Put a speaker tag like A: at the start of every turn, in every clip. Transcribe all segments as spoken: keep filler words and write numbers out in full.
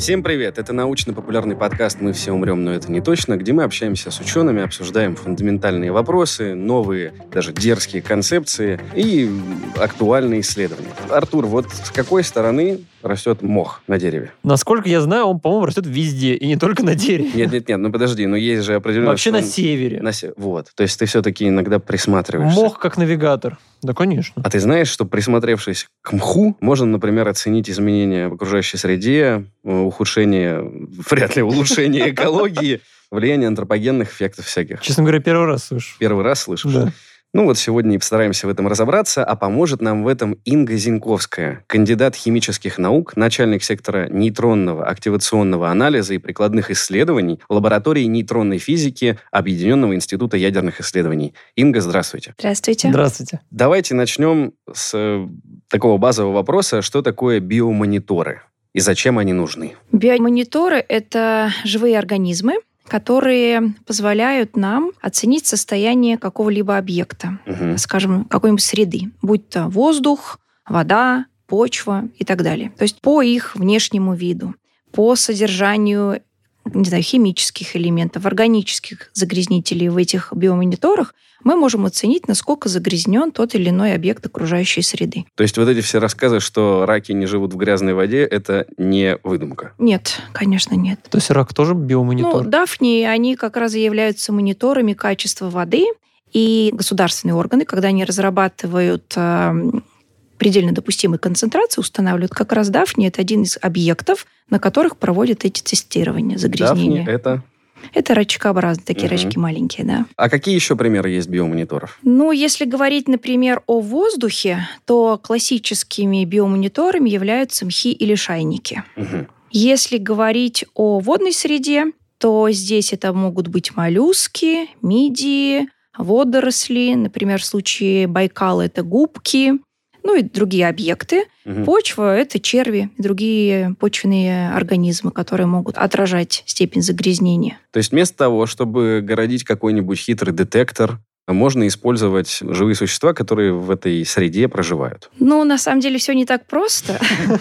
A: Всем привет! Это научно-популярный подкаст «Мы все умрем, но это не точно», где мы общаемся с учеными, обсуждаем фундаментальные вопросы, новые, даже дерзкие концепции и актуальные исследования. Артур, вот с какой стороны растет мох на дереве?
B: Насколько я знаю, он, по-моему, растет везде, и не только на дереве.
A: Нет-нет-нет, ну подожди, но есть же определенно...
B: Вообще на севере.
A: На се... Вот, то есть ты все-таки иногда присматриваешься.
B: Мох как навигатор. Да, конечно.
A: А ты знаешь, что, присмотревшись к мху, можно, например, оценить изменения в окружающей среде, ухудшение, вряд ли улучшение экологии, влияние антропогенных эффектов всяких.
B: Честно говоря, первый раз слышу.
A: Первый раз слышишь?
B: Да.
A: Ну вот сегодня и постараемся в этом разобраться, а поможет нам в этом Инга Зиньковская, кандидат химических наук, начальник сектора нейтронного активационного анализа и прикладных исследований лаборатории нейтронной физики Объединенного института ядерных исследований. Инга, здравствуйте.
C: Здравствуйте.
B: Здравствуйте.
A: Давайте начнем с э, такого базового вопроса, что такое биомониторы и зачем они нужны?
C: Биомониторы — это живые организмы, которые позволяют нам оценить состояние какого-либо объекта,
A: Угу.
C: скажем, какой-нибудь среды, будь то воздух, вода, почва и так далее. То есть по их внешнему виду, по содержанию, не знаю, химических элементов, органических загрязнителей в этих биомониторах мы можем оценить, насколько загрязнен тот или иной объект окружающей среды.
A: То есть вот эти все рассказы, что раки не живут в грязной воде, это не выдумка?
C: Нет, конечно, нет.
B: То есть рак тоже биомонитор?
C: Ну, дафни, они как раз и являются мониторами качества воды, и государственные органы, когда они разрабатывают э, предельно допустимые концентрации, устанавливают как раз дафни. Это один из объектов, на которых проводят эти тестирования загрязнения.
A: Дафни — это...
C: Это рачкообразные, такие
A: Мгм.
C: рачки маленькие, да.
A: А какие еще примеры есть биомониторов?
C: Ну, если говорить, например, о воздухе, то классическими биомониторами являются мхи или шайники.
A: Угу.
C: Если говорить о водной среде, то здесь это могут быть моллюски, мидии, водоросли. Например, в случае Байкала это губки, ну и другие объекты.
A: Угу.
C: Почва — это черви и другие почвенные организмы, которые могут отражать степень загрязнения.
A: То есть вместо того, чтобы городить какой-нибудь хитрый детектор, можно использовать живые существа, которые в этой среде проживают.
C: Ну, на самом деле, все не так просто.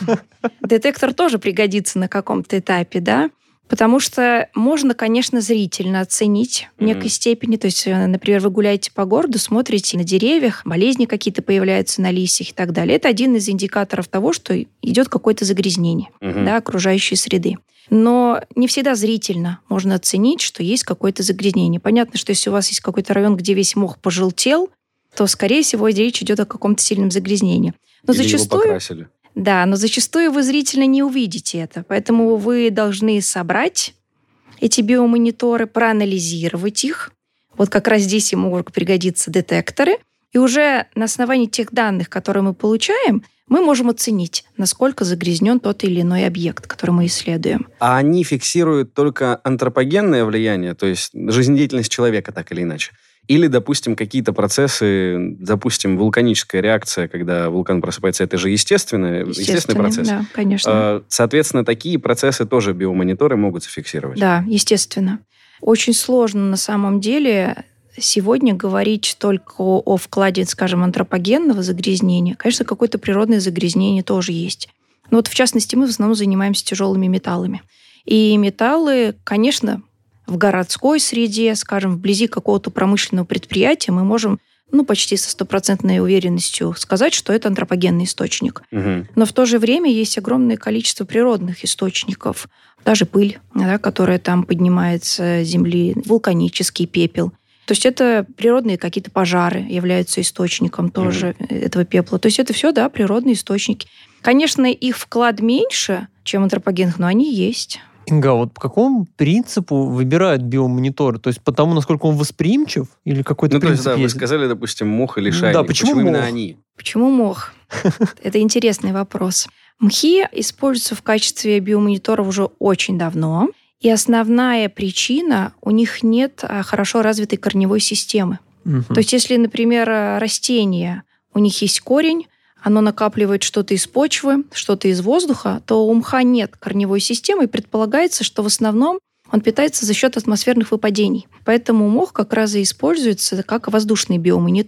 C: Детектор тоже пригодится на каком-то этапе, да? Потому что можно, конечно, зрительно оценить в некой
A: Мгм.
C: степени. То есть, э, например, вы гуляете по городу, смотрите на деревьях, болезни какие-то появляются на листьях и так далее. Это один из индикаторов того, что идет какое-то загрязнение,
A: Мгм.
C: да, окружающей среды. Но не всегда зрительно можно оценить, что есть какое-то загрязнение. Понятно, что если у вас есть какой-то район, где весь мох пожелтел, то, скорее всего, речь идет о каком-то сильном загрязнении. Но
A: Или его
C: зачастую...
A: покрасили.
C: Да, но зачастую вы зрительно не увидите это. Поэтому вы должны собрать эти биомониторы, проанализировать их. Вот как раз здесь и могут пригодиться детекторы. И уже на основании тех данных, которые мы получаем, мы можем оценить, насколько загрязнен тот или иной объект, который мы исследуем.
A: А они фиксируют только антропогенное влияние, то есть жизнедеятельность человека, так или иначе? Или, допустим, какие-то процессы, допустим, вулканическая реакция, когда вулкан просыпается, это же естественный, естественный процесс.
C: Да, конечно.
A: А, Соответственно, такие процессы тоже биомониторы могут зафиксировать.
C: Да, естественно. Очень сложно на самом деле сегодня говорить только о, о вкладе, скажем, антропогенного загрязнения. Конечно, какое-то природное загрязнение тоже есть. Но вот в частности мы в основном занимаемся тяжелыми металлами. И металлы, конечно, в городской среде, скажем, вблизи какого-то промышленного предприятия мы можем ну, почти со стопроцентной уверенностью сказать, что это антропогенный источник.
A: Угу.
C: Но в то же время есть огромное количество природных источников. Даже пыль, да, которая там поднимается с земли, вулканический пепел. То есть это природные какие-то пожары являются источником тоже mm-hmm. этого пепла. То есть это все, да, природные источники. Конечно, их вклад меньше, чем антропогенных, но они есть.
B: Инга, вот по какому принципу выбирают биомонитор? То есть по тому, насколько он восприимчив? Или какой-то
A: Ну, то есть,
B: принцип
A: да,
B: есть?
A: вы сказали, допустим, мох или шайник.
B: Да, почему
A: именно
B: мох?
A: они?
C: Почему мох? Это интересный вопрос. Мхи используются в качестве биомониторов уже очень давно. И основная причина — у них нет хорошо развитой корневой системы.
B: Угу.
C: То есть если, например, растение, у них есть корень, оно накапливает что-то из почвы, что-то из воздуха, то у мха нет корневой системы, и предполагается, что в основном он питается за счет атмосферных выпадений. Поэтому мох как раз и используется как воздушный биомонитор.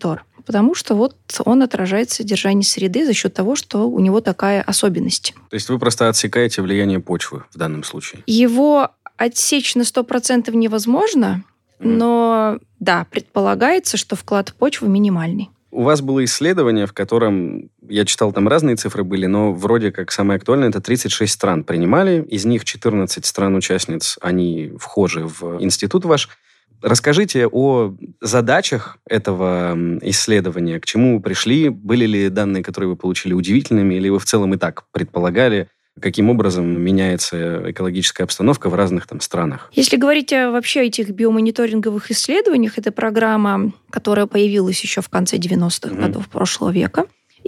C: потому что вот он отражает содержание среды за счет того, что у него такая особенность.
A: То есть вы просто отсекаете влияние почвы в данном случае?
C: Его отсечь на сто процентов невозможно, mm. но да, предполагается, что вклад почвы минимальный.
A: У вас было исследование, в котором, я читал, там разные цифры были, но вроде как самое актуальное, это тридцать шесть стран принимали, из них четырнадцать стран-участниц, они вхожи в институт ваш. Расскажите о задачах этого исследования, к чему вы пришли, были ли данные, которые вы получили, удивительными, или вы в целом и так предполагали, каким образом меняется экологическая обстановка в разных там странах?
C: Если говорить о вообще этих биомониторинговых исследованиях, это программа, которая появилась еще в конце девяностых mm-hmm. годов прошлого века.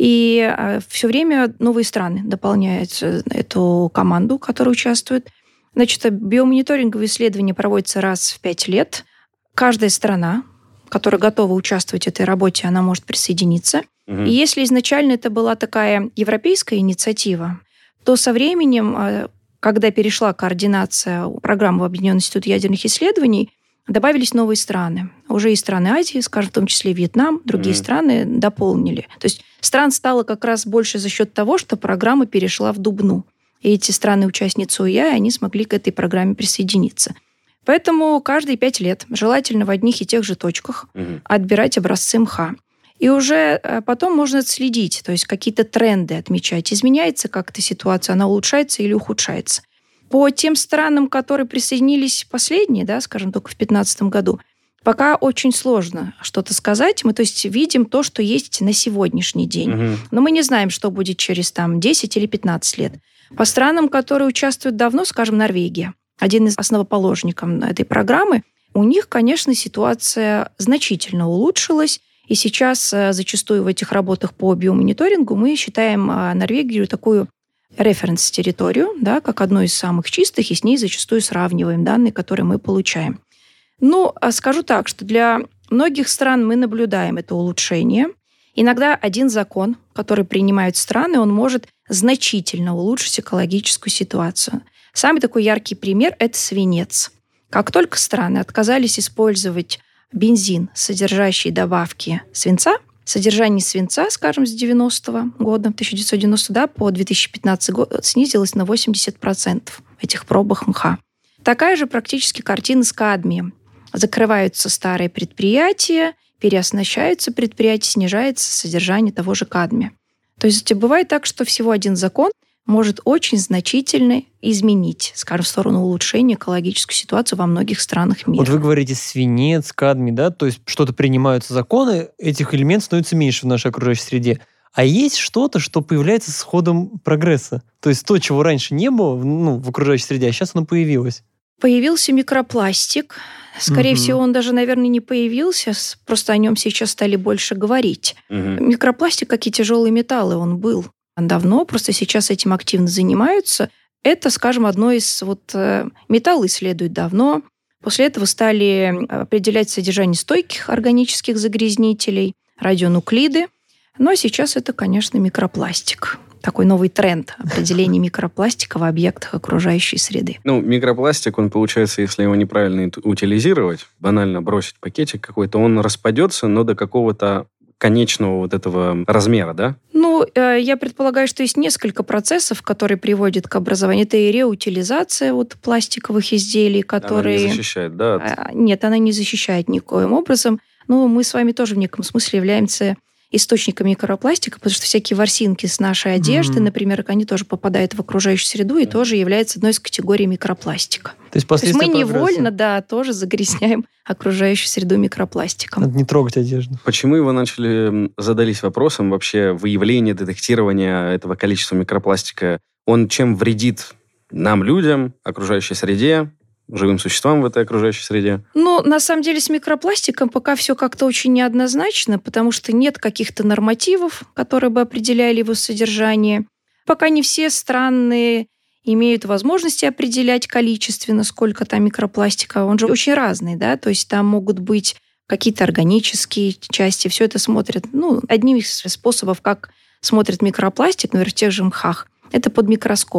C: И все время новые страны дополняют эту команду, которая участвует. Значит, биомониторинговые исследования проводятся раз в пять лет. Каждая страна, которая готова участвовать в этой работе, она может присоединиться. Угу. И если изначально это была такая европейская инициатива, то со временем, когда перешла координация программы в Объединенный институт ядерных исследований, добавились новые страны. Уже и страны Азии, скажем, в том числе Вьетнам, другие mm. страны дополнили. То есть стран стало как раз больше за счет того, что программа перешла в Дубну. И эти страны-участницы ОИА, они смогли к этой программе присоединиться. Поэтому каждые пять лет, желательно в одних и тех же точках, mm. отбирать образцы МХА. И уже потом можно отследить, то есть какие-то тренды отмечать. Изменяется как-то ситуация, она улучшается или ухудшается. По тем странам, которые присоединились последние, да, скажем, только в две тысячи пятнадцатом году, пока очень сложно что-то сказать. Мы, то есть, видим то, что есть на сегодняшний день. Угу. Но мы не знаем, что будет через там, десять или пятнадцать лет. По странам, которые участвуют давно, скажем, Норвегия, один из основоположников этой программы, у них, конечно, ситуация значительно улучшилась. И сейчас зачастую в этих работах по биомониторингу мы считаем Норвегию такую референс-территорию, да, как одну из самых чистых, и с ней зачастую сравниваем данные, которые мы получаем. Ну, скажу так, что для многих стран мы наблюдаем это улучшение. Иногда один закон, который принимают страны, он может значительно улучшить экологическую ситуацию. Самый такой яркий пример – это свинец. Как только страны отказались использовать бензин, содержащий добавки свинца, содержание свинца, скажем, с девяностого года, тысяча девятьсот девяностого, да, по две тысячи пятнадцатый год снизилось на восемьдесят процентов в этих пробах МХА. Такая же практически картина с кадмием. Закрываются старые предприятия, переоснащаются предприятия, снижается содержание того же кадмия. То есть бывает так, что всего один закон может очень значительно изменить, скажем, в сторону улучшения экологической ситуации во многих странах мира.
B: Вот вы говорите свинец, кадмий, да, то есть что-то принимаются законы, этих элементов становится меньше в нашей окружающей среде. А есть что-то, что появляется с ходом прогресса? То есть то, чего раньше не было, ну, в окружающей среде, а сейчас оно появилось.
C: Появился микропластик. Скорее угу. всего, он даже, наверное, не появился, просто о нем сейчас стали больше говорить. Угу. Микропластик, как и тяжелые металлы, он был давно, просто сейчас этим активно занимаются. Это, скажем, одно из... Вот, металлы исследуют давно. После этого стали определять содержание стойких органических загрязнителей, радионуклиды. Но сейчас это, конечно, микропластик. Такой новый тренд определения микропластика в объектах окружающей среды.
A: Ну, микропластик, он, получается, если его неправильно утилизировать, банально бросить пакетик какой-то, он распадется, но до какого-то конечного вот этого размера, да?
C: Ну, я предполагаю, что есть несколько процессов, которые приводят к образованию. Это и реутилизация вот пластиковых изделий, которые...
A: Она не защищает, да? От...
C: Нет, она не защищает никоим образом. Но мы с вами тоже в неком смысле являемся источником микропластика, потому что всякие ворсинки с нашей одежды, mm-hmm. например, они тоже попадают в окружающую среду и mm-hmm. тоже являются одной из категорий микропластика.
B: То есть,
C: То есть мы
B: прогресса.
C: невольно, да, тоже загрязняем окружающую среду микропластиком.
B: Надо не трогать одежду.
A: Почему вы начали, задались вопросом вообще выявления, детектирования этого количества микропластика? Он чем вредит нам, людям, окружающей среде, живым существам в этой окружающей среде?
C: Ну, на самом деле, с микропластиком пока все как-то очень неоднозначно, потому что нет каких-то нормативов, которые бы определяли его содержание. Пока не все страны имеют возможности определять количественно, сколько там микропластика. Он же очень разный, да, то есть там могут быть какие-то органические части. Все это смотрят, ну, одним из способов, как смотрят микропластик, например, в тех же МХАх, это под микроскопом.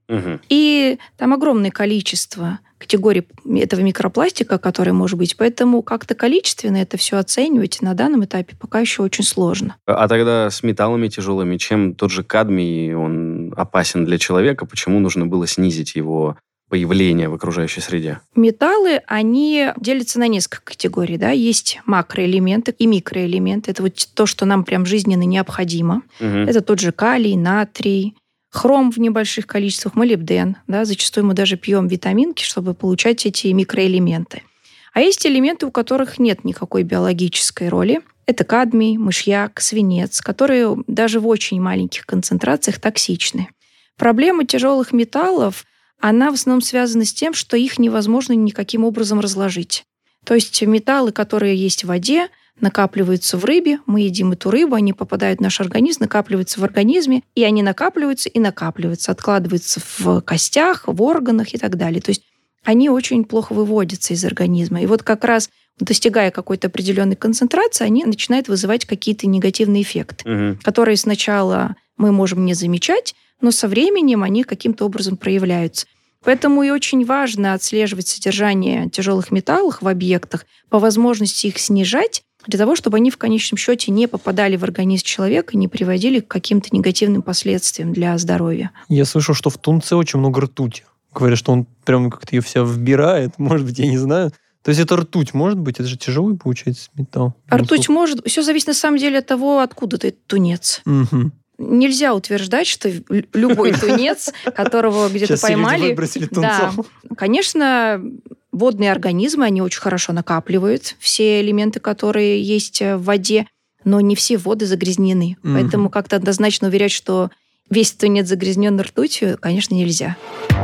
A: Угу.
C: И там огромное количество категорий этого микропластика, который может быть. Поэтому как-то количественно это все оценивать на данном этапе пока еще очень сложно.
A: А тогда с металлами тяжелыми, чем тот же кадмий, он опасен для человека? Почему нужно было снизить его появление в окружающей среде?
C: Металлы, они делятся на несколько категорий. Да? Есть макроэлементы и микроэлементы. Это вот то, что нам прям жизненно необходимо.
A: Угу.
C: Это тот же калий, натрий, хром в небольших количествах, молибден. Да? Зачастую мы даже пьем витаминки, чтобы получать эти микроэлементы. А есть элементы, у которых нет никакой биологической роли. Это кадмий, мышьяк, свинец, которые даже в очень маленьких концентрациях токсичны. Проблема тяжелых металлов, она в основном связана с тем, что их невозможно никаким образом разложить. То есть металлы, которые есть в воде, накапливаются в рыбе, мы едим эту рыбу, они попадают в наш организм, накапливаются в организме, и они накапливаются и накапливаются, откладываются в костях, в органах и так далее. То есть они очень плохо выводятся из организма. И вот как раз достигая какой-то определенной концентрации, они начинают вызывать какие-то негативные эффекты,
A: угу.
C: которые сначала мы можем не замечать, но со временем они каким-то образом проявляются. Поэтому и очень важно отслеживать содержание тяжелых металлов в объектах, по возможности их снижать, для того, чтобы они в конечном счете не попадали в организм человека и не приводили к каким-то негативным последствиям для здоровья.
B: Я слышал, что в тунце очень много ртути. Говорят, что он прям как-то ее вся вбирает. Может быть, я не знаю. То есть это ртуть может быть? Это же тяжелый, получается, металл.
C: А ртуть может... Все зависит на самом деле от того, откуда ты тунец.
B: Угу.
C: Нельзя утверждать, что любой тунец, которого где-то поймали...
B: выбросили тунцом.
C: Да, конечно, водные организмы, они очень хорошо накапливают все элементы, которые есть в воде, но не все воды загрязнены. Mm-hmm. Поэтому как-то однозначно уверять, что весь тунец загрязнен ртутью, конечно, нельзя.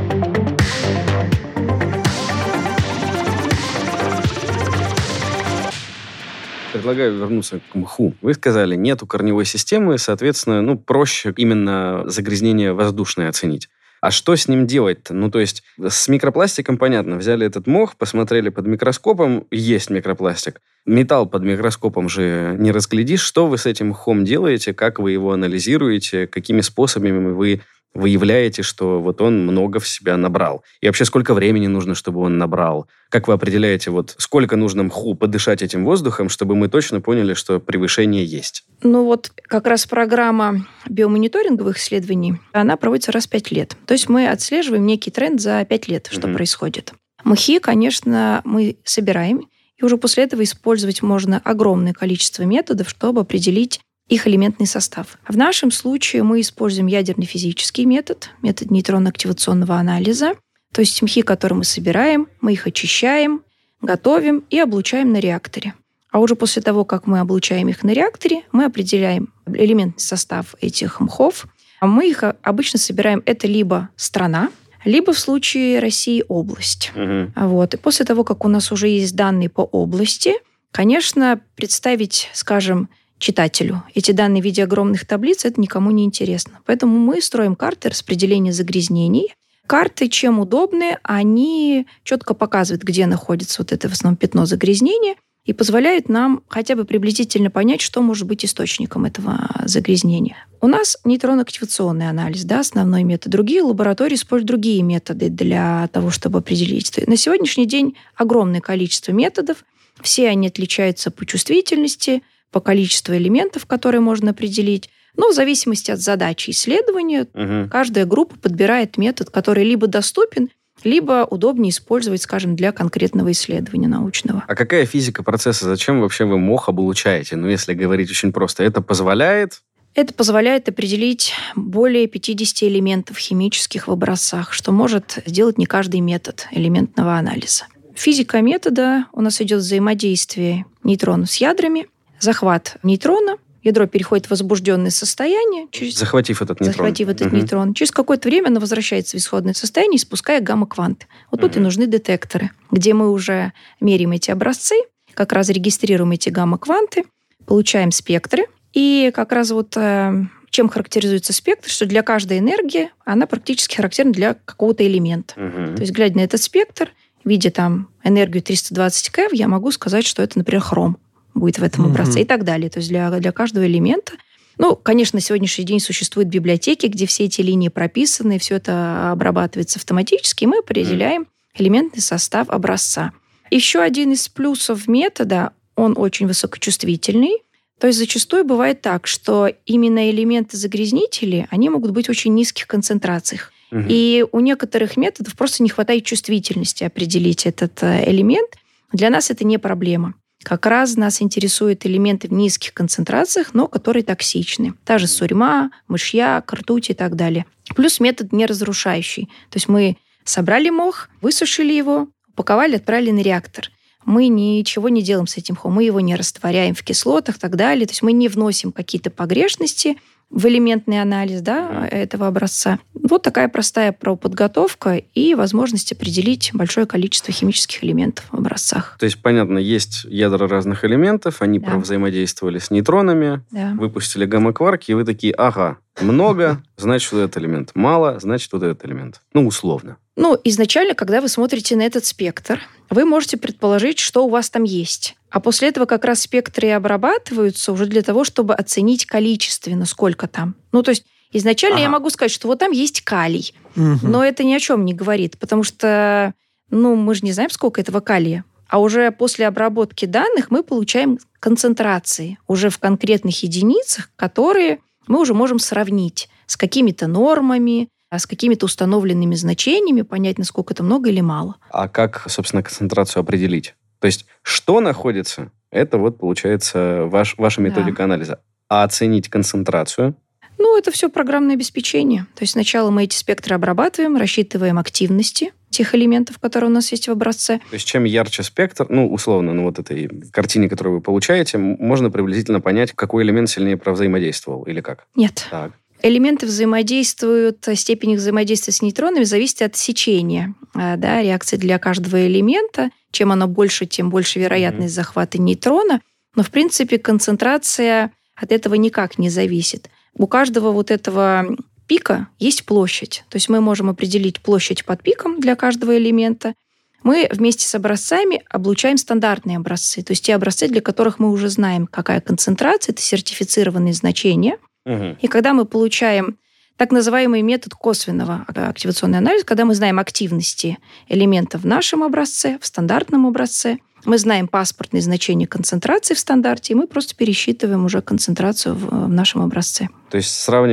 A: Предлагаю вернуться к мху. Вы сказали, нету корневой системы, соответственно, ну, проще именно загрязнение воздушное оценить. А что с ним делать-то? Ну, то есть с микропластиком, понятно, взяли этот мох, посмотрели под микроскопом, есть микропластик. Металл под микроскопом же не разглядишь. Что вы с этим мхом делаете, как вы его анализируете, какими способами вы выявляете, что вот он много в себя набрал? И вообще, сколько времени нужно, чтобы он набрал? Как вы определяете, вот сколько нужно мху подышать этим воздухом, чтобы мы точно поняли, что превышение есть?
C: Ну вот как раз программа биомониторинговых исследований, она проводится раз в пять лет. То есть мы отслеживаем некий тренд за пять лет, что mm-hmm. происходит. Мхи, конечно, мы собираем, и уже после этого использовать можно огромное количество методов, чтобы определить их элементный состав. В нашем случае мы используем ядерно-физический метод, метод нейтронно-активационного анализа. То есть мхи, которые мы собираем, мы их очищаем, готовим и облучаем на реакторе. А уже после того, как мы облучаем их на реакторе, мы определяем элементный состав этих мхов. А мы их обычно собираем, это либо страна, либо в случае России область.
A: Угу.
C: Вот. И после того, как у нас уже есть данные по области, конечно, представить, скажем, читателю эти данные в виде огромных таблиц, это никому не интересно. Поэтому мы строим карты распределения загрязнений. Карты, чем удобны, они четко показывают, где находится вот это в основном пятно загрязнения, и позволяют нам хотя бы приблизительно понять, что может быть источником этого загрязнения. У нас нейтронно-активационный анализ, да, основной метод. Другие лаборатории используют другие методы для того, чтобы определить. На сегодняшний день огромное количество методов. Все они отличаются по чувствительности, по количеству элементов, которые можно определить. Но в зависимости от задачи исследования,
A: угу.
C: каждая группа подбирает метод, который либо доступен, либо удобнее использовать, скажем, для конкретного исследования научного.
A: А какая физика процесса? Зачем вообще вы мох облучаете? Ну, если говорить очень просто, это позволяет...
C: Это позволяет определить более пятьдесят элементов химических в образцах, что может сделать не каждый метод элементного анализа. Физика метода у нас идет взаимодействие нейтронов с ядрами, захват нейтрона, ядро переходит в возбужденное состояние. Через...
A: Захватив этот нейтрон.
C: Захватив этот
A: угу.
C: нейтрон. Через какое-то время оно возвращается в исходное состояние, испуская гамма-кванты. Вот угу. тут и нужны детекторы, где мы уже меряем эти образцы, как раз регистрируем эти гамма-кванты, получаем спектры. И как раз вот э, чем характеризуется спектр, что для каждой энергии она практически характерна для какого-то элемента.
A: Угу.
C: То есть, глядя на этот спектр, видя там энергию триста двадцать кев, я могу сказать, что это, например, хром будет в этом образце, mm-hmm. и так далее. То есть для, для каждого элемента Ну, конечно, на сегодняшний день существуют библиотеки, где все эти линии прописаны, все это обрабатывается автоматически, и мы определяем элементный состав образца. Еще один из плюсов метода, он очень высокочувствительный. То есть зачастую бывает так, что именно элементы-загрязнители, они могут быть в очень низких концентрациях. Угу. И у некоторых методов просто не хватает чувствительности определить этот элемент. Для нас это не проблема. Как раз нас интересуют элементы в низких концентрациях, но которые токсичны. Та же сурьма, мышьяк, ртуть и так далее. Плюс метод неразрушающий. То есть мы собрали мох, высушили его, упаковали, отправили на реактор. Мы ничего не делаем с этим мхом, мы его не растворяем в кислотах и так далее. То есть мы не вносим какие-то погрешности в элементный анализ, да, этого образца. Вот такая простая правоподготовка и возможность определить большое количество химических элементов в образцах.
A: То есть, понятно, есть ядра разных элементов, они
C: да.
A: взаимодействовали с нейтронами, да. выпустили гамма-кварки, и вы такие, ага, много, значит, вот этот элемент. Мало, значит, вот этот элемент. Ну, условно.
C: Ну, изначально, когда вы смотрите на этот спектр, вы можете предположить, что у вас там есть. А после этого как раз спектры и обрабатываются уже для того, чтобы оценить количественно, сколько там. Ну, то есть изначально ага. я могу сказать, что вот там есть калий. Угу. Но это ни о чем не говорит, потому что, ну, мы же не знаем, сколько этого калия. А уже после обработки данных мы получаем концентрации уже в конкретных единицах, которые мы уже можем сравнить с какими-то нормами, с какими-то установленными значениями, понять, насколько это много или мало.
A: А как, собственно, концентрацию определить? То есть, что находится, это вот, получается, ваш, ваша методика да. анализа. А оценить концентрацию?
C: Ну, это все программное обеспечение. То есть сначала мы эти спектры обрабатываем, рассчитываем активности тех элементов, которые у нас есть в образце.
A: То есть чем ярче спектр, ну, условно, на вот этой картине, которую вы получаете, можно приблизительно понять, какой элемент сильнее провзаимодействовал или как?
C: Нет.
A: Так.
C: Элементы взаимодействуют, степень их взаимодействия с нейтронами зависит от сечения да, реакции для каждого элемента. Чем оно больше, тем больше вероятность mm-hmm. захвата нейтрона. Но, в принципе, концентрация от этого никак не зависит. У каждого вот этого пика есть площадь. То есть мы можем определить площадь под пиком для каждого элемента. Мы вместе с образцами облучаем стандартные образцы. То есть те образцы, для которых мы уже знаем, какая концентрация, это сертифицированные значения. И когда мы получаем так называемый метод косвенного активационного анализа, когда мы знаем активности элементов в нашем образце, в стандартном образце, мы знаем паспортные значения концентрации в стандарте, и мы просто пересчитываем уже концентрацию в нашем образце.
A: То есть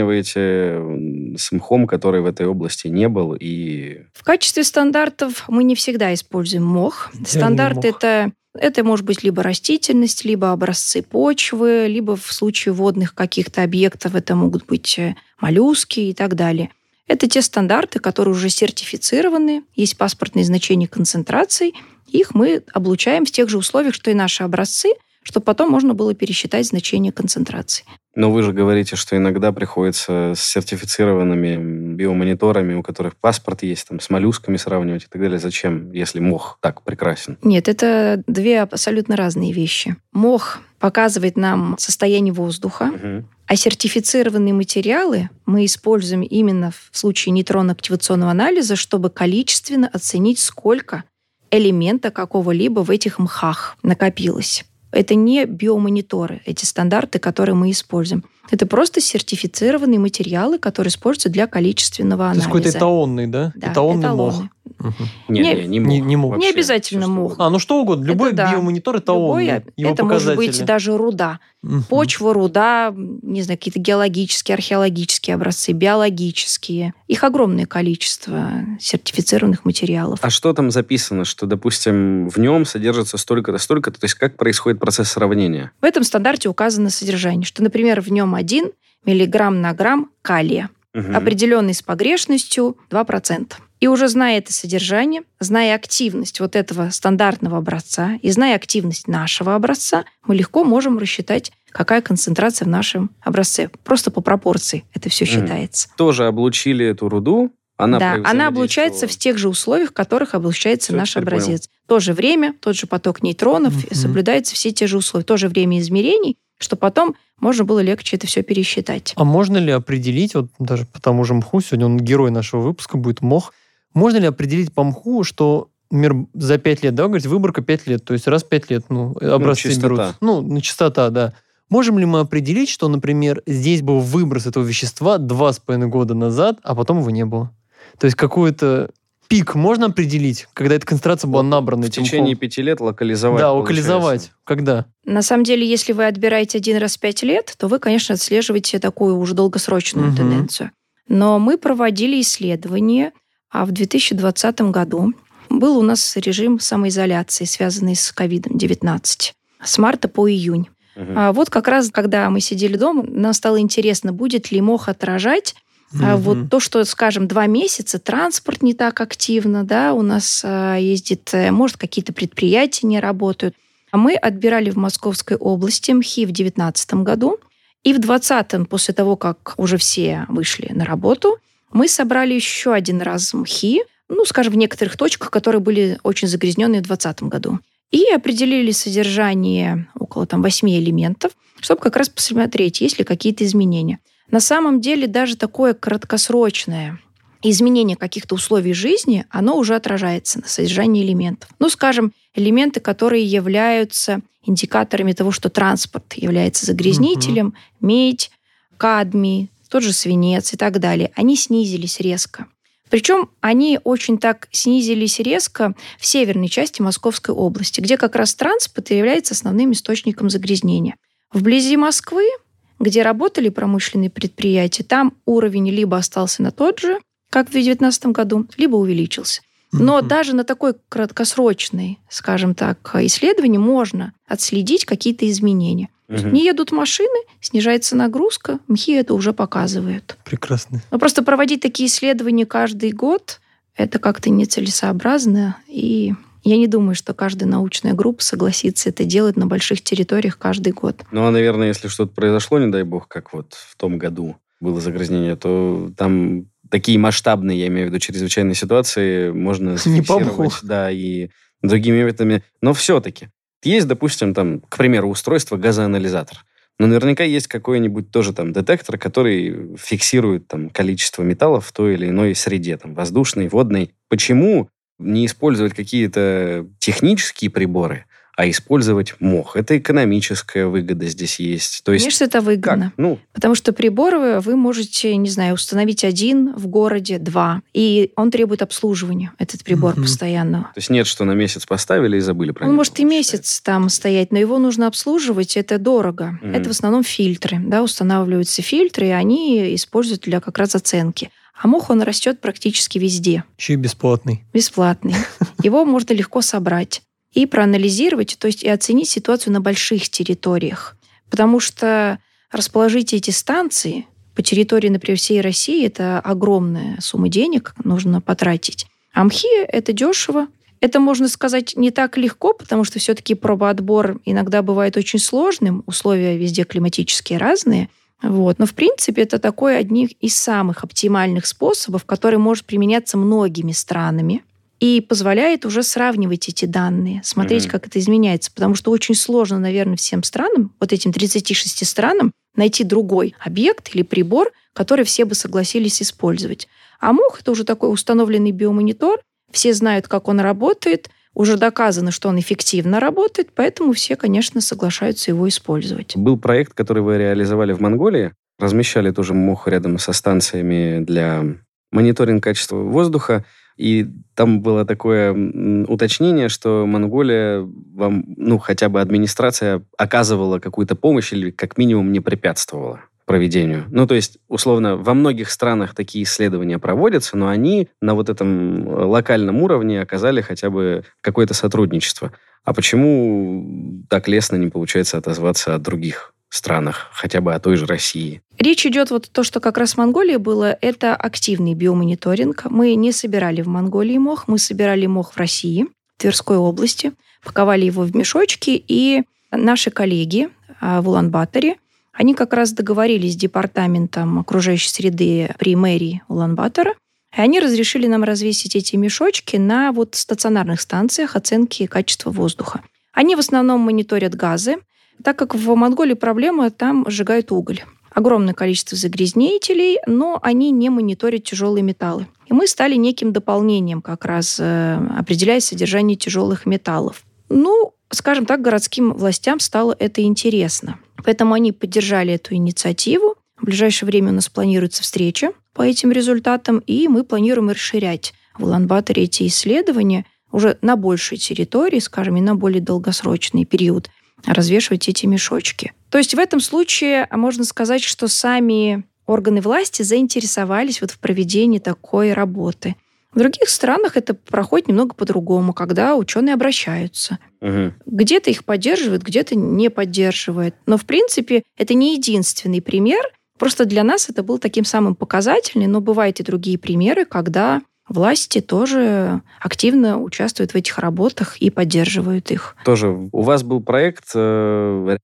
A: сравниваете с мхом, который в этой области не был, и...
C: В качестве стандартов мы не всегда используем мох. Стандарт – это... Это может быть либо растительность, либо образцы почвы, либо в случае водных каких-то объектов это могут быть моллюски и так далее. Это те стандарты, которые уже сертифицированы, есть паспортные значения концентраций, их мы облучаем в тех же условиях, что и наши образцы, чтобы потом можно было пересчитать значение концентрации.
A: Но вы же говорите, что иногда приходится с сертифицированными биомониторами, у которых паспорт есть, там, с моллюсками сравнивать и так далее. Зачем, если мох так прекрасен?
C: Нет, это две абсолютно разные вещи. Мох показывает нам состояние воздуха, угу. а сертифицированные материалы мы используем именно в случае нейтронно-активационного анализа, чтобы количественно оценить, сколько элемента какого-либо в этих мхах накопилось. Это не биомониторы, эти стандарты, которые мы используем. Это просто сертифицированные материалы, которые используются для количественного анализа.
B: То есть какой-то эталонный, да?
C: Да,
B: эталонный
C: эталонный.
B: мох. Угу.
A: Не, не, не, не мох.
B: Не, не, мох.
C: Не обязательно мох.
B: А, ну что угодно. Любой
C: это,
B: биомонитор эталонный.
C: Любой,
B: его
C: это
B: показатели.
C: может быть даже руда. Угу. Почва, руда, не знаю, какие-то геологические, археологические образцы, биологические. Их огромное количество сертифицированных материалов.
A: А что там записано, что, допустим, в нем содержится столько-то, столько-то? То есть как происходит процесс сравнения?
C: В этом стандарте указано содержание, что, например, в нем один миллиграмм на грамм калия, угу. определенный с погрешностью два процента. И уже зная это содержание, зная активность вот этого стандартного образца и зная активность нашего образца, мы легко можем рассчитать, какая концентрация в нашем образце. Просто по пропорции это все считается.
A: Mm. Тоже облучили эту руду. Она
C: да, она облучается в тех же условиях, в которых облучается все, наш образец. Понял. То же время, тот же поток нейтронов, mm-hmm. соблюдаются все те же условия. То же время измерений, что потом можно было легче это все пересчитать.
B: А можно ли определить, вот даже по тому же мху, сегодня он герой нашего выпуска будет мох, можно ли определить по мху, что, например, за пять лет, да, вы говорите, выборка пять лет, то есть раз в пять лет, ну, образцы
A: ну,
B: берут. Ну, на частота, да. Можем ли мы определить, что, например, здесь был выброс этого вещества два с половиной года назад, а потом его не было? То есть какой-то пик можно определить, когда эта концентрация была набрана?
A: В течение пяти лет локализовать.
B: Да, локализовать. Когда?
C: На самом деле, если вы отбираете один раз в пять лет, то вы, конечно, отслеживаете такую уже долгосрочную угу. тенденцию. Но мы проводили исследования, а в две тысячи двадцатом году был у нас режим самоизоляции, связанный с ковид девятнадцать, с марта по июнь. Угу. А вот как раз, когда мы сидели дома, нам стало интересно, будет ли мох отражать угу. а вот то, что, скажем, два месяца транспорт не так активно, да, у нас а, ездит, может, какие-то предприятия не работают. А мы отбирали в Московской области МХИ в две тысячи девятнадцатом году, и в двадцатом, после того, как уже все вышли на работу, мы собрали еще один раз МХИ, ну, скажем, в некоторых точках, которые были очень загрязненные в двадцатом году. И определили содержание около там, восьми элементов, чтобы как раз посмотреть, есть ли какие-то изменения. На самом деле даже такое краткосрочное изменение каких-то условий жизни, оно уже отражается на содержании элементов. Ну, скажем, элементы, которые являются индикаторами того, что транспорт является загрязнителем, угу. медь, кадмий, тот же свинец и так далее, они снизились резко. Причем они очень так снизились резко в северной части Московской области, где как раз транспорт является основным источником загрязнения. Вблизи Москвы, где работали промышленные предприятия, там уровень либо остался на тот же, как в две тысячи девятнадцатом году, либо увеличился. Но mm-hmm. даже на такой краткосрочной, скажем так, исследовании можно отследить какие-то изменения. Mm-hmm. Не едут машины, снижается нагрузка, МХИ это уже показывают.
B: Прекрасно.
C: Но просто проводить такие исследования каждый год, это как-то нецелесообразно, и я не думаю, что каждая научная группа согласится это делать на больших территориях каждый год.
A: Ну, а, наверное, если что-то произошло, не дай бог, как вот в том году было загрязнение, то там такие масштабные, я имею в виду, чрезвычайные ситуации можно зафиксировать, да, и другими методами. Но все-таки есть, допустим, там, к примеру, устройство газоанализатор. Но наверняка есть какой-нибудь тоже там детектор, который фиксирует там количество металлов в той или иной среде, там, воздушной, водной. Почему не использовать какие-то технические приборы, а использовать мох? Это экономическая выгода здесь есть. То есть,
C: конечно, это выгодно.
A: Как? Ну,
C: потому что приборы вы можете, не знаю, установить один в городе, два. И он требует обслуживания, этот прибор mm-hmm. постоянного.
A: То есть нет, что на месяц поставили и забыли про него.
C: Он может и месяц там стоять, но его нужно обслуживать, это дорого. Mm-hmm. Это в основном фильтры. Да, устанавливаются фильтры, и они используют для как раз оценки. А мох, он растет практически везде.
B: Еще и бесплатный.
C: Бесплатный. Его можно легко собрать и проанализировать, то есть и оценить ситуацию на больших территориях. Потому что расположить эти станции по территории, например, всей России, это огромная сумма денег нужно потратить. А МХИ – это дешево. Это, можно сказать, не так легко, потому что все-таки пробоотбор иногда бывает очень сложным, условия везде климатические разные. Вот. Но, в принципе, это такой один из самых оптимальных способов, который может применяться многими странами и позволяет уже сравнивать эти данные, смотреть, mm-hmm. как это изменяется. Потому что очень сложно, наверное, всем странам, вот этим тридцати шести странам, найти другой объект или прибор, который все бы согласились использовать. А мох – это уже такой установленный биомонитор, все знают, как он работает, уже доказано, что он эффективно работает, поэтому все, конечно, соглашаются его использовать.
A: Был проект, который вы реализовали в Монголии, размещали тоже мох рядом со станциями для мониторинга качества воздуха, и там было такое уточнение, что Монголия вам, ну, хотя бы администрация оказывала какую-то помощь или как минимум не препятствовала проведению. Ну, то есть, условно, во многих странах такие исследования проводятся, но они на вот этом локальном уровне оказали хотя бы какое-то сотрудничество. А почему так лестно не получается отозваться о других странах, хотя бы о той же России?
C: Речь идет вот то, что как раз в Монголии было, это активный биомониторинг. Мы не собирали в Монголии мох, мы собирали мох в России, в Тверской области, паковали его в мешочки, и наши коллеги в Улан-Баторе, они как раз договорились с департаментом окружающей среды при мэрии Улан-Батора, и они разрешили нам развесить эти мешочки на вот стационарных станциях оценки качества воздуха. Они в основном мониторят газы, так как в Монголии проблема, там сжигают уголь. Огромное количество загрязнителей, но они не мониторят тяжелые металлы. И мы стали неким дополнением, как раз определяя содержание тяжелых металлов. Ну, скажем так, городским властям стало это интересно. Поэтому они поддержали эту инициативу. В ближайшее время у нас планируется встреча по этим результатам, и мы планируем расширять в Улан-Баторе эти исследования уже на большей территории, скажем, и на более долгосрочный период, развешивать эти мешочки. То есть в этом случае можно сказать, что сами органы власти заинтересовались вот в проведении такой работы. В других странах это проходит немного по-другому, когда ученые обращаются.
A: Угу.
C: Где-то их поддерживают, где-то не поддерживают. Но, в принципе, это не единственный пример. Просто для нас это был таким самым показательным, но бывают и другие примеры, когда власти тоже активно участвуют в этих работах и поддерживают их.
A: Тоже у вас был проект э,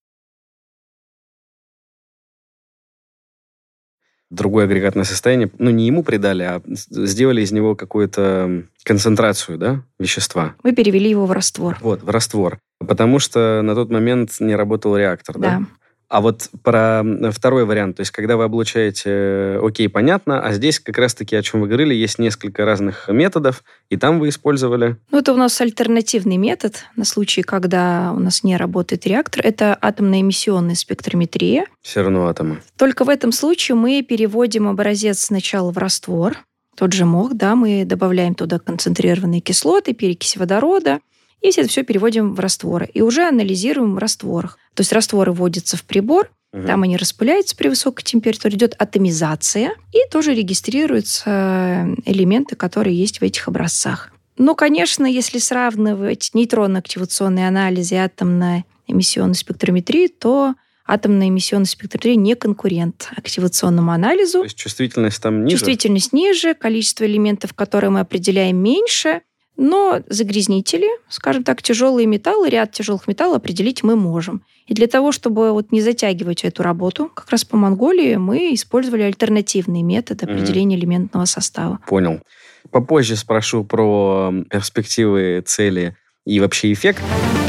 A: другое агрегатное состояние, ну, не ему придали, а сделали из него какую-то концентрацию, да, вещества.
C: Мы перевели его в раствор.
A: Вот, в раствор. Потому что на тот момент не работал реактор, да?
C: Да.
A: А вот про второй вариант, то есть когда вы облучаете, окей, понятно, а здесь как раз-таки, о чем вы говорили, есть несколько разных методов, и там вы использовали...
C: Ну, это у нас альтернативный метод на случай, когда у нас не работает реактор. Это атомно-эмиссионная спектрометрия.
A: Все равно атомы.
C: Только в этом случае мы переводим образец сначала в раствор, тот же мох, да, мы добавляем туда концентрированные кислоты, перекись водорода, и все это все переводим в растворы. И уже анализируем в растворах. То есть растворы вводятся в прибор, угу. Там они распыляются при высокой температуре, идет атомизация, и тоже регистрируются элементы, которые есть в этих образцах. Но, конечно, если сравнивать нейтронно-активационные анализы и атомно-эмиссионную спектрометрию, то атомная эмиссионная спектрометрия не конкурент активационному анализу.
A: То есть чувствительность там ниже? Чувствительность
C: ниже, количество элементов, которые мы определяем, меньше. Но загрязнители, скажем так, тяжелые металлы, ряд тяжелых металлов определить мы можем. И для того, чтобы вот не затягивать эту работу, как раз по Монголии мы использовали альтернативный метод определения mm-hmm. элементного состава.
A: Понял. Попозже спрошу про перспективы, цели и вообще эффект.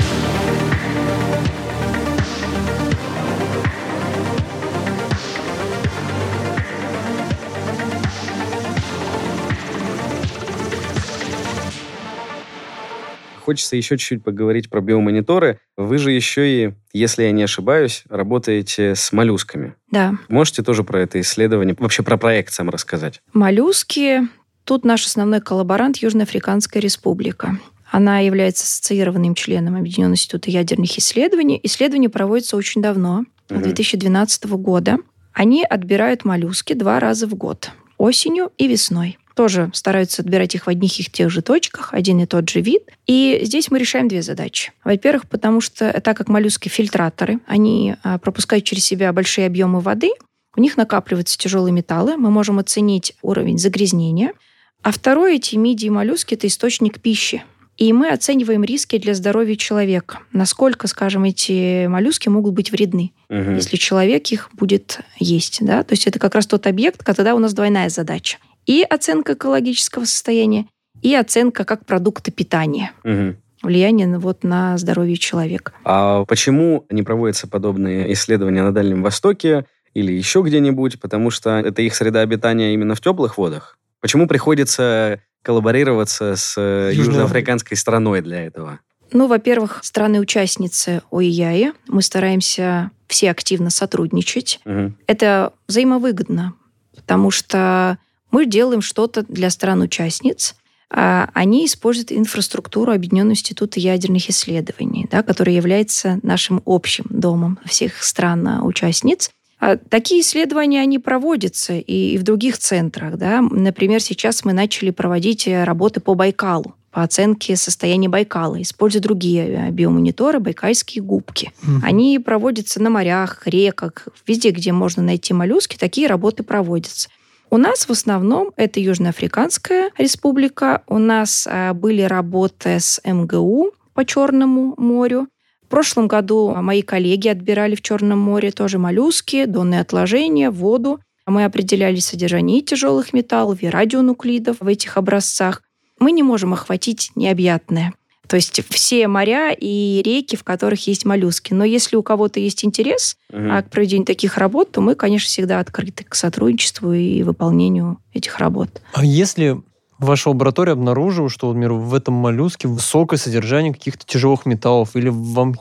A: Хочется еще чуть-чуть поговорить про биомониторы. Вы же еще и, если я не ошибаюсь, работаете с моллюсками.
C: Да.
A: Можете тоже про это исследование, вообще про проект сам рассказать?
C: Моллюски. Тут наш основной коллаборант Южноафриканская Республика. Она является ассоциированным членом Объединенного института ядерных исследований. Исследование проводится очень давно, угу. с две тысячи двенадцатого года. Они отбирают моллюски два раза в год. Осенью и весной. Тоже стараются отбирать их в одних и тех же точках, один и тот же вид. И здесь мы решаем две задачи. Во-первых, потому что, так как моллюски фильтраторы, они пропускают через себя большие объемы воды, у них накапливаются тяжелые металлы, мы можем оценить уровень загрязнения. А второе, эти мидии и моллюски – это источник пищи. И мы оцениваем риски для здоровья человека. Насколько, скажем, эти моллюски могут быть вредны, угу. если человек их будет есть. Да? То есть это как раз тот объект, когда у нас двойная задача. И оценка экологического состояния, и оценка как продукта питания.
A: Угу.
C: Влияние вот на здоровье человека.
A: А почему не проводятся подобные исследования на Дальнем Востоке или еще где-нибудь? Потому что это их среда обитания именно в теплых водах. Почему приходится коллаборироваться с южноафриканской страной для этого?
C: Ну, во-первых, страны-участницы ОИЯИ. Мы стараемся все активно сотрудничать.
A: Угу.
C: Это взаимовыгодно, потому что мы делаем что-то для стран-участниц, а они используют инфраструктуру Объединенного института ядерных исследований, да, которая является нашим общим домом всех стран-участниц. А такие исследования, они проводятся и в других центрах. Да. Например, сейчас мы начали проводить работы по Байкалу, по оценке состояния Байкала, используя другие биомониторы, байкальские губки. Mm-hmm. Они проводятся на морях, реках, везде, где можно найти моллюски, такие работы проводятся. У нас в основном это Южноафриканская республика. У нас а, были работы с эм гэ у по Черному морю. В прошлом году мои коллеги отбирали в Черном море тоже моллюски, донные отложения, воду. Мы определяли содержание и тяжелых металлов, и радионуклидов в этих образцах. Мы не можем охватить необъятное. То есть все моря и реки, в которых есть моллюски. Но если у кого-то есть интерес угу. к проведению таких работ, то мы, конечно, всегда открыты к сотрудничеству и выполнению этих работ.
B: А если ваша лаборатория обнаружила, что, например, в этом моллюске высокое содержание каких-то тяжелых металлов или в мху,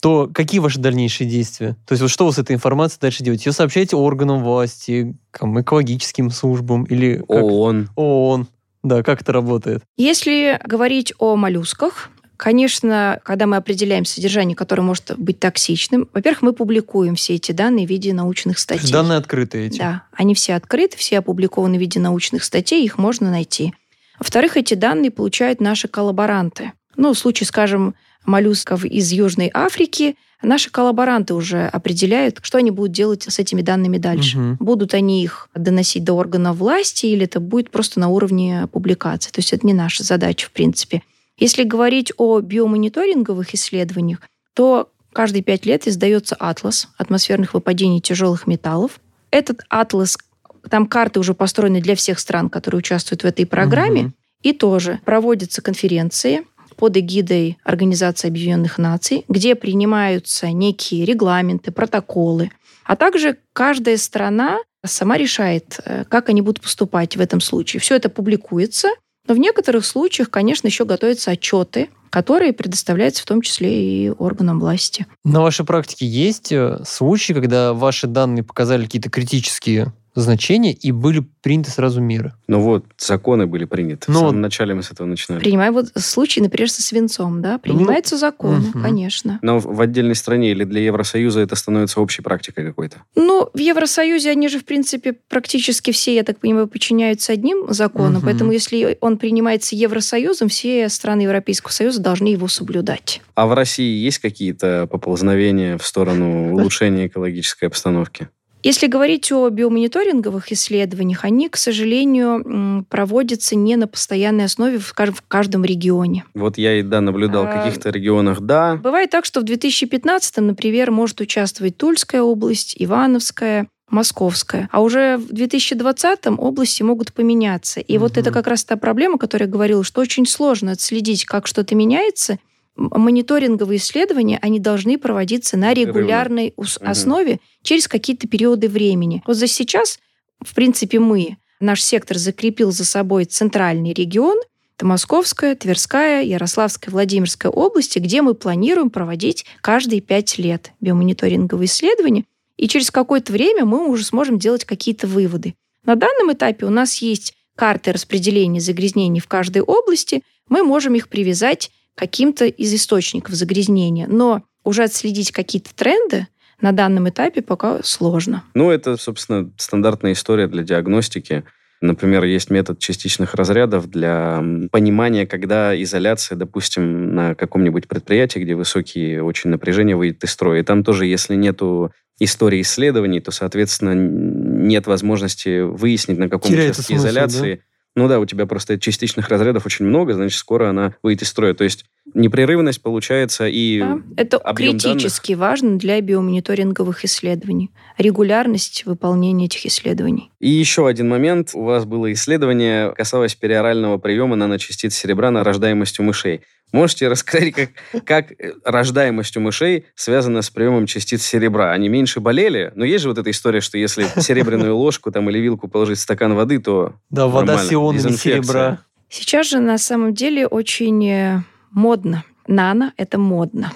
B: то какие ваши дальнейшие действия? То есть вот что вы с этой информацией дальше делаете? Ее сообщаете органам власти, там, экологическим службам или как?
A: ООН.
B: ООН. Да, как это работает?
C: Если говорить о моллюсках, конечно, когда мы определяем содержание, которое может быть токсичным, во-первых, мы публикуем все эти данные в виде научных статей.
B: То есть данные открытые эти?
C: Да, они все открыты, все опубликованы в виде научных статей, их можно найти. Во-вторых, эти данные получают наши коллаборанты. Ну, в случае, скажем, моллюсков из Южной Африки, наши коллаборанты уже определяют, что они будут делать с этими данными дальше.
B: Мгм.
C: Будут они их доносить до органов власти, или это будет просто на уровне публикации. То есть это не наша задача, в принципе. Если говорить о биомониторинговых исследованиях, то каждые пять лет издается атлас атмосферных выпадений тяжелых металлов. Этот атлас, там карты уже построены для всех стран, которые участвуют в этой программе,
B: Мгм.
C: и тоже проводятся конференции под эгидой Организации Объединенных Наций, где принимаются некие регламенты, протоколы. А также каждая страна сама решает, как они будут поступать в этом случае. Все это публикуется, но в некоторых случаях, конечно, еще готовятся отчеты, которые предоставляются в том числе и органам власти.
B: На вашей практике есть э, случаи, когда ваши данные показали какие-то критические значения и были приняты сразу меры?
A: Ну вот, законы были приняты.
B: Ну
A: в самом
B: вот.
A: начале мы с этого начинали.
C: Принимаю вот случай, например, со свинцом, да, принимаются законы,
B: мгм.
C: конечно.
A: Но в в отдельной стране или для Евросоюза это становится общей практикой какой-то?
C: Ну, в Евросоюзе они же, в принципе, практически все, я так понимаю, подчиняются одним законам,
B: Мгм.
C: поэтому если он принимается Евросоюзом, все страны Европейского Союза должны его соблюдать.
A: А в России есть какие-то поползновения в сторону улучшения экологической обстановки?
C: Если говорить о биомониторинговых исследованиях, они, к сожалению, м, проводятся не на постоянной основе в кажд- в каждом регионе.
A: Вот я и да наблюдал в
C: А,
A: каких-то регионах, да.
C: Бывает так, что в две тысячи пятнадцатом, например, может участвовать Тульская область, Ивановская, Московская. А уже в две тысячи двадцатом области могут поменяться. И вот
B: Мгм.
C: это как раз та проблема, о которой я говорила, что очень сложно отследить, как что-то меняется. М- Мониторинговые исследования, они должны проводиться на
A: Непрерывно.
C: регулярной ус-
A: Мгм.
C: основе через какие-то периоды времени. Вот за сейчас, в принципе, мы, наш сектор закрепил за собой центральный регион, это Московская, Тверская, Ярославская, Владимирская области, где мы планируем проводить каждые пять лет биомониторинговые исследования. И через какое-то время мы уже сможем делать какие-то выводы. На данном этапе у нас есть карты распределения загрязнений в каждой области. Мы можем их привязать к каким-то из источников загрязнения. Но уже отследить какие-то тренды на данном этапе пока сложно.
A: Ну, это, собственно, стандартная история для диагностики. Например, есть метод частичных разрядов для м, понимания, когда изоляция, допустим, на каком-нибудь предприятии, где высокие очень напряжения, выйдет из строя. И там тоже, если нету истории исследований, то, соответственно, н- нет возможности выяснить, на каком
B: Теряется
A: участке
B: смысл,
A: изоляции. Ну да, у тебя просто частичных разрядов очень много, значит, скоро она выйдет из строя. То есть непрерывность получается и
C: Да, это
A: объем
C: критически важно для биомониторинговых исследований. Регулярность выполнения этих исследований.
A: И еще один момент. У вас было исследование, касалось периорального приема наночастиц серебра на рождаемость у мышей. Можете рассказать, как, как рождаемость у мышей связана с приемом частиц серебра? Они меньше болели? Но есть же вот эта история, что если серебряную ложку там, или вилку положить в стакан воды, то
B: Да, вода
A: нормально,
B: с ионами
A: дезинфекция.
B: серебра.
C: Сейчас же на самом деле очень э, модно. Нано – это модно.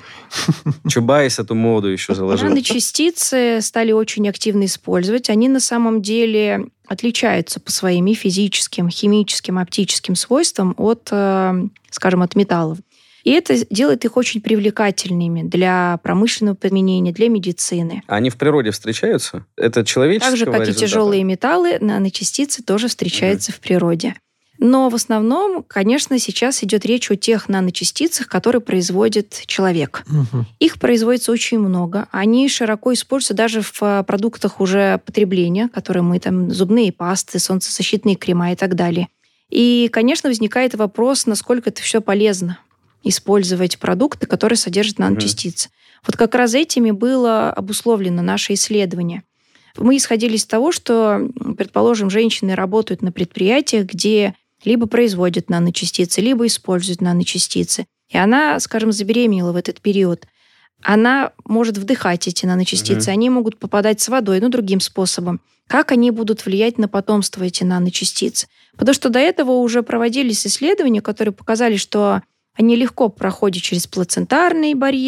A: Чубайс эту моду еще заложил.
C: Наночастицы стали очень активно использовать. Они на самом деле отличаются по своим и физическим, химическим, оптическим свойствам от, э, скажем, от металлов. И это делает их очень привлекательными для промышленного применения, для медицины.
A: А они в природе встречаются? Это человеческого
C: Так же, как и
A: результата?
C: тяжелые металлы, наночастицы тоже встречаются в природе. Но в основном, конечно, сейчас идет речь о тех наночастицах, которые производит человек.
B: Мгм.
C: Их производится очень много. Они широко используются даже в продуктах уже потребления, которые мы там, зубные пасты, солнцезащитные крема и так далее. И, конечно, возникает вопрос, насколько это все полезно использовать продукты, которые содержат наночастицы. Вот как раз этими было обусловлено наше исследование. Мы исходили из того, что, предположим, женщины работают на предприятиях, где либо производят наночастицы, либо используют наночастицы. И она, скажем, забеременела в этот период. Она может вдыхать эти наночастицы,
A: Мгм.
C: они могут попадать с водой, ну, другим способом. Как они будут влиять на потомство, эти наночастицы? Потому что до этого уже проводились исследования, которые показали, что они легко проходят через плацентарный барьер,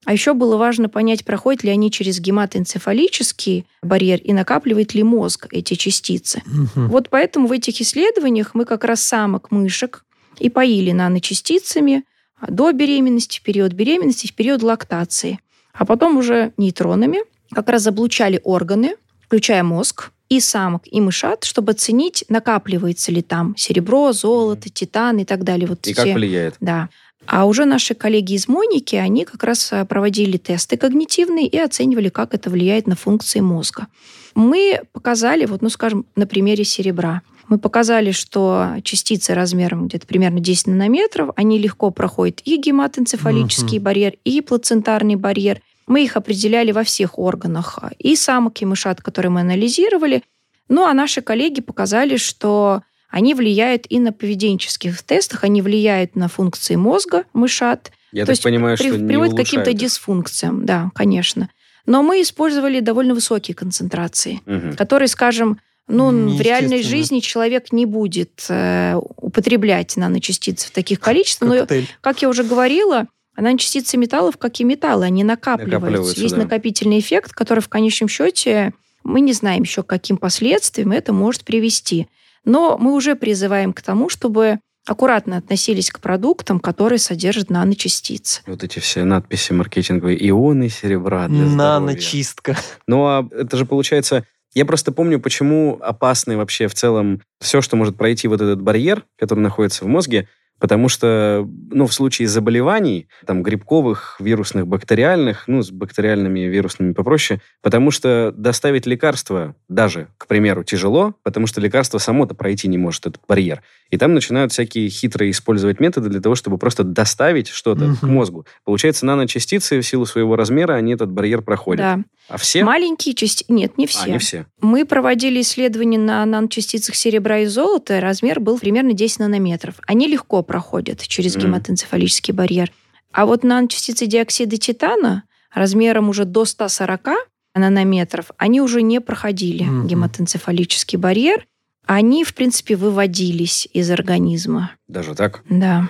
C: А еще было важно понять, проходят ли они через гематоэнцефалический барьер и накапливает ли мозг эти частицы.
B: Мгм.
C: Вот поэтому в этих исследованиях мы как раз самок мышек и поили наночастицами до беременности, в период беременности, в период лактации. А потом уже нейтронами как раз облучали органы, включая мозг, и самок, и мышат, чтобы оценить, накапливается ли там серебро, золото, титан и так далее. Вот
A: И
C: те-
A: как влияет?
C: Да. А уже наши коллеги из Моники, они как раз проводили тесты когнитивные и оценивали, как это влияет на функции мозга. Мы показали, вот, ну, скажем, на примере серебра. Мы показали, что частицы размером где-то примерно десять нанометров, они легко проходят и гематоэнцефалический
B: Мгм.
C: барьер, и плацентарный барьер. Мы их определяли во всех органах, и самок, и мышат, которые мы анализировали. Ну, а наши коллеги показали, что они влияют и на поведенческих тестах, они влияют на функции мозга мышат.
A: Я
C: То
A: так
C: есть
A: понимаю,
C: при-
A: что не
C: приводит к каким-то
A: улучшает их.
C: дисфункциям, да, конечно. Но мы использовали довольно высокие концентрации,
A: Мгм.
C: которые, скажем, ну, в реальной
B: Неестественно.
C: жизни человек не будет э, употреблять наночастицы в таких количествах. Но,
B: Коктейль.
C: как я уже говорила, наночастицы металлов, как и металлы, они накапливаются.
A: Накапливаются,
C: Есть
A: да.
C: накопительный эффект, который в конечном счете мы не знаем еще, к каким последствиям это может привести. Но мы уже призываем к тому, чтобы аккуратно относились к продуктам, которые содержат наночастицы.
A: Вот эти все надписи маркетинговые. Ионы серебра для здоровья.
B: Наночистка.
A: Ну, а это же получается... Я просто помню, почему опасный вообще в целом все, что может пройти вот этот барьер, который находится в мозге, потому что, ну, в случае заболеваний, там, грибковых, вирусных, бактериальных, ну, с бактериальными, вирусными попроще, потому что доставить лекарство даже, к примеру, тяжело, потому что лекарство само-то пройти не может, этот барьер. И там начинают всякие хитрые использовать методы для того, чтобы просто доставить что-то
B: Мгм.
A: к мозгу. Получается, наночастицы в силу своего размера, они этот барьер проходят.
C: Да.
A: А все?
C: Маленькие частицы... Нет, не все.
A: А, не все.
C: Мы проводили исследования на наночастицах серебра и золота. Размер был примерно десять нанометров. Они легко проходят через
A: Мгм.
C: гематоэнцефалический барьер. А вот наночастицы диоксида титана размером уже до ста сорока нанометров, они уже не проходили
B: Мгм.
C: гематоэнцефалический барьер. Они, в принципе, выводились из организма.
A: Даже так?
C: Да.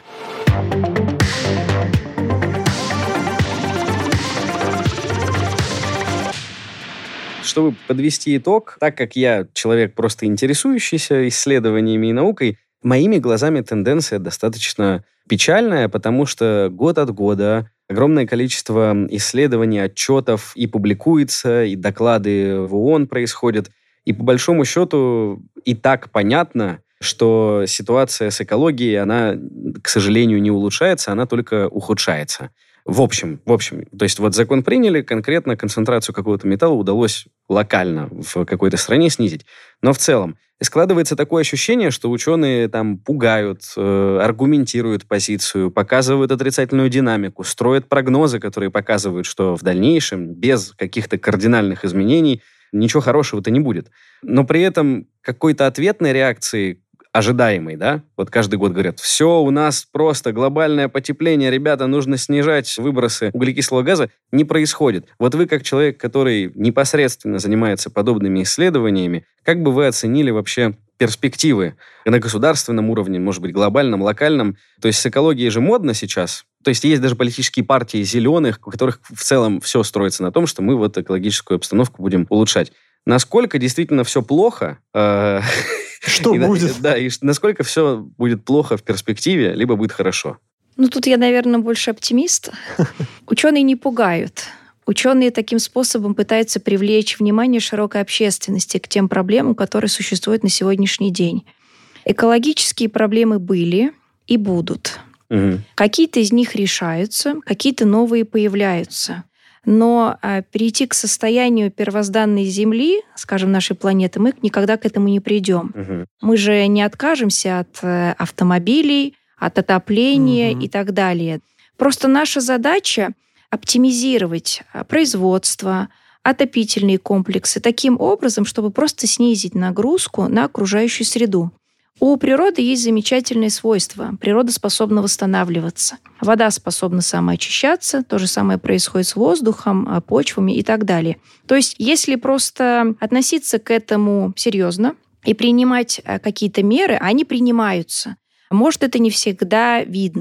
A: Чтобы подвести итог, так как я человек просто интересующийся исследованиями и наукой, моими глазами тенденция достаточно печальная, потому что год от года огромное количество исследований, отчетов и публикуется, и доклады в ООН происходят. И по большому счету и так понятно, что ситуация с экологией, она, к сожалению, не улучшается, она только ухудшается. В общем, в общем, то есть вот закон приняли, конкретно концентрацию какого-то металла удалось локально в какой-то стране снизить. Но в целом складывается такое ощущение, что ученые там пугают, э, аргументируют позицию, показывают отрицательную динамику, строят прогнозы, которые показывают, что в дальнейшем без каких-то кардинальных изменений ничего хорошего-то не будет. Но при этом какой-то ответной реакции ожидаемый, да? Вот каждый год говорят, все, у нас просто глобальное потепление, ребята, нужно снижать выбросы углекислого газа, не происходит. Вот вы, как человек, который непосредственно занимается подобными исследованиями, как бы вы оценили вообще перспективы на государственном уровне, может быть, глобальном, локальном? То есть с экологией же модно сейчас. То есть есть даже политические партии зеленых, у которых в целом все строится на том, что мы вот экологическую обстановку будем улучшать. Насколько действительно все плохо... э,
B: Что
A: и на-
B: будет?
A: Да, и ш- насколько все будет плохо в перспективе, либо будет хорошо.
C: Ну, тут я, наверное, больше оптимист. Ученые не пугают. Ученые таким способом пытаются привлечь внимание широкой общественности к тем проблемам, которые существуют на сегодняшний день. Экологические проблемы были и будут.
A: Мгм.
C: Какие-то из них решаются, какие-то новые появляются. Но а, перейти к состоянию первозданной Земли, скажем, нашей планеты, мы никогда к этому не придем.
A: Мгм.
C: Мы же не откажемся от э, автомобилей, от отопления
B: Мгм.
C: и так далее. Просто наша задача оптимизировать а, производство, отопительные комплексы таким образом, чтобы просто снизить нагрузку на окружающую среду. У природы есть замечательные свойства. Природа способна восстанавливаться. Вода способна самоочищаться. То же самое происходит с воздухом, а, почвами и так далее. То есть, если просто относиться к этому серьезно и принимать а, какие-то меры, они принимаются. Может, это не всегда видно.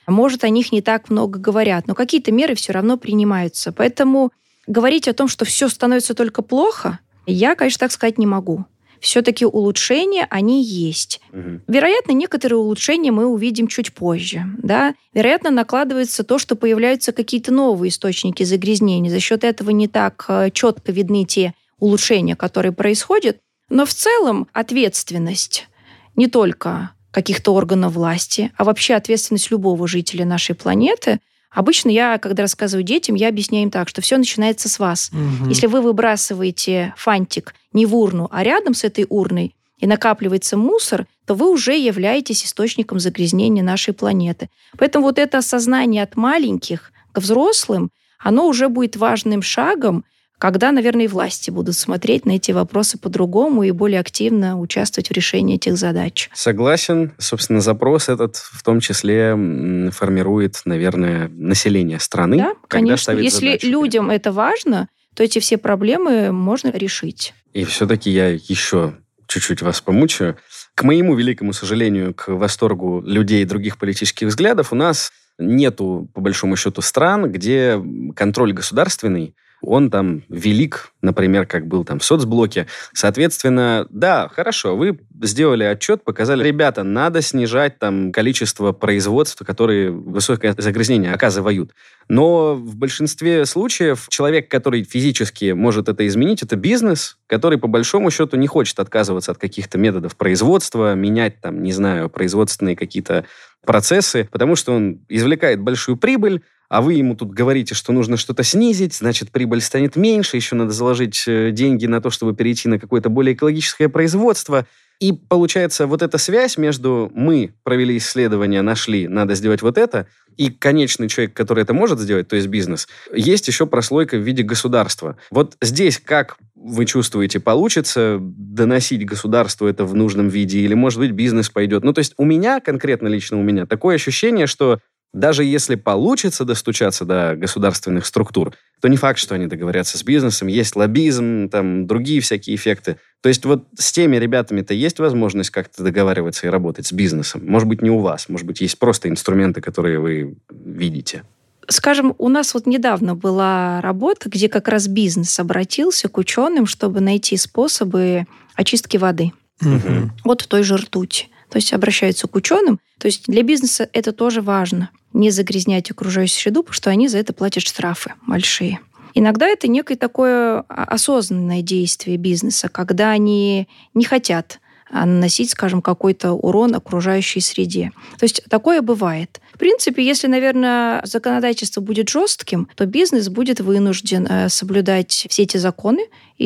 C: Может, о них не так много говорят, но какие-то меры все равно принимаются. Поэтому говорить о том, что все становится только плохо, я, конечно, так сказать не могу. Все-таки улучшения, они есть.
A: Угу.
C: Вероятно, некоторые улучшения мы увидим чуть позже. Да? Вероятно, накладывается то, что появляются какие-то новые источники загрязнений. За счет этого не так четко видны те улучшения, которые происходят. Но в целом ответственность не только каких-то органов власти, а вообще ответственность любого жителя нашей планеты. Обычно я, когда рассказываю детям, я объясняю им так, что все начинается с вас.
B: Угу.
C: Если вы выбрасываете фантик не в урну, а рядом с этой урной, и накапливается мусор, то вы уже являетесь источником загрязнения нашей планеты. Поэтому вот это осознание от маленьких к взрослым, оно уже будет важным шагом, когда, наверное, и власти будут смотреть на эти вопросы по-другому и более активно участвовать в решении этих задач.
A: Согласен. Собственно, запрос этот в том числе формирует, наверное, население страны.
C: Да, конечно. Если
A: задачу.
C: людям это важно, то эти все проблемы можно решить.
A: И все-таки я еще чуть-чуть вас помучаю. К моему великому сожалению, к восторгу людей других политических взглядов, у нас нету, по большому счету, стран, где контроль государственный, он там велик, например, как был там в соцблоке. Соответственно, да, хорошо, вы сделали отчет, показали, ребята, надо снижать там количество производств, которые высокое загрязнение оказывают. Но в большинстве случаев человек, который физически может это изменить, это бизнес, который по большому счету не хочет отказываться от каких-то методов производства, менять там, не знаю, производственные какие-то процессы, потому что он извлекает большую прибыль, а вы ему тут говорите, что нужно что-то снизить, значит, прибыль станет меньше, еще надо заложить деньги на то, чтобы перейти на какое-то более экологическое производство. И получается, вот эта связь между мы провели исследование, нашли, надо сделать вот это, и конечный человек, который это может сделать, то есть бизнес, есть еще прослойка в виде государства. Вот здесь как вы чувствуете, получится доносить государству это в нужном виде, или, может быть, бизнес пойдет? Ну, то есть у меня, конкретно лично у меня, такое ощущение, что даже если получится достучаться до государственных структур, то не факт, что они договорятся с бизнесом. Есть лоббизм, там другие всякие эффекты. То есть вот с теми ребятами-то есть возможность как-то договариваться и работать с бизнесом? Может быть, не у вас. Может быть, есть просто инструменты, которые вы видите.
C: Скажем, у нас вот недавно была работа, где как раз бизнес обратился к ученым, чтобы найти способы очистки воды.
B: Угу.
C: Вот в той же ртути. То есть обращаются к ученым. То есть для бизнеса это тоже важно. Не загрязнять окружающую среду, потому что они за это платят штрафы большие. Иногда это некое такое осознанное действие бизнеса, когда они не хотят наносить, скажем, какой-то урон окружающей среде. То есть такое бывает. В принципе, если, наверное, законодательство будет жестким, то бизнес будет вынужден соблюдать все эти законы,